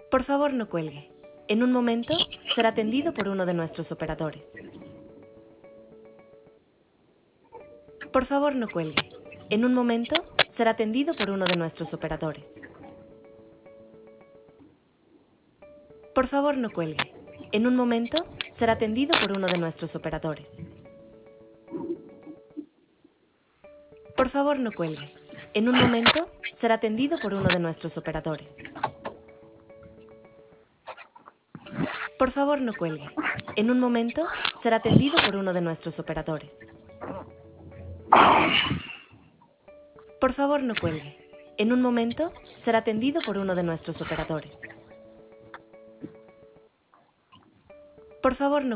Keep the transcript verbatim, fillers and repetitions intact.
Por favor, no cuelgue. En un momento será atendido por uno de nuestros operadores. Por favor, no cuelgue. En un momento será atendido por uno de nuestros operadores. Por favor, no cuelgue. En un momento será atendido por uno de nuestros operadores. Por favor, no cuelgue. En un momento será atendido por uno de nuestros operadores. Por favor, no cuelgue. En un momento será atendido por uno de nuestros operadores. Por favor, no cuelgue. En un momento será atendido por uno de nuestros operadores. Por favor, no